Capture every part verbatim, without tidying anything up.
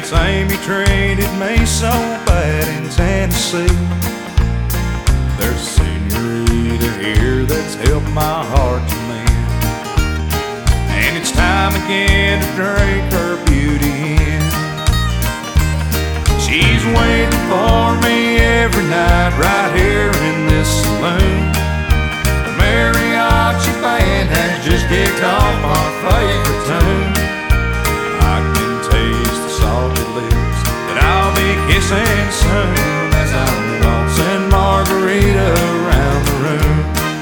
Since Amy treated me so bad in Tennessee, there's a senorita here that's helped my heart to mend, and it's time again to drink her beauty in. She's waiting for me every night right here in this saloon. The mariachi band has just kicked off our favorite tune. I can taste the salty lips that I'll be kissing soon as I'm waltzing margarita around the room.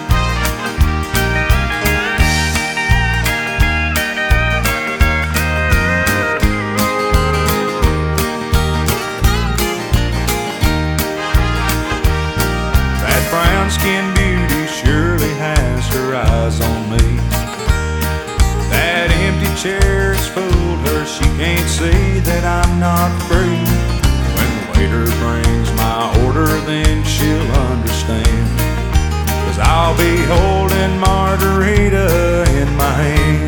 Brown-skinned beauty surely has her eyes on me. That empty chair has fooled her. She can't see that I'm not free. When the waiter brings my order, then she'll understand, 'cause I'll be holding margarita in my hand.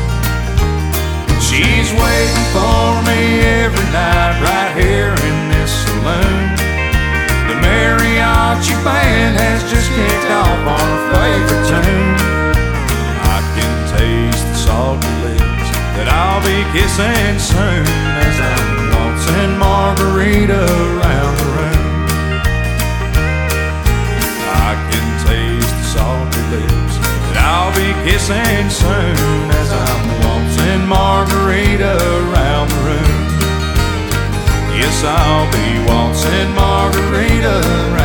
She's waiting for me every night right here in this saloon. The mariachi band has just kicked off our favorite tune. I can taste the salty lips that I'll be kissing soon as I'm waltzing margarita around the room. I can taste the salty lips that I'll be kissing soon as I'm waltzing margarita around the room. Yes, I'll be waltzing margarita around